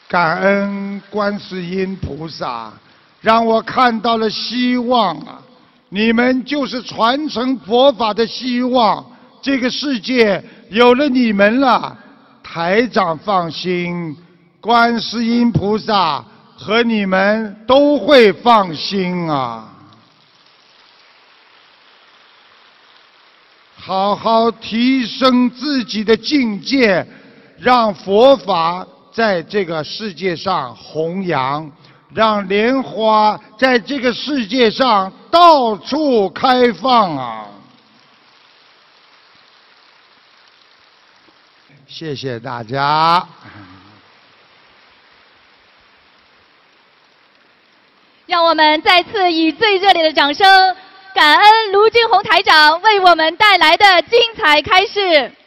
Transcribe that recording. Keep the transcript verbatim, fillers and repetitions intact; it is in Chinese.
感恩观世音菩萨，让我看到了希望啊！你们就是传承佛法的希望，这个世界有了你们了。台长放心，观世音菩萨和你们都会放心啊！好好提升自己的境界，让佛法在这个世界上弘扬，让莲花在这个世界上到处开放啊！谢谢大家。 让我们再次以最热烈的掌声，感恩卢军宏台长为我们带来的精彩开示。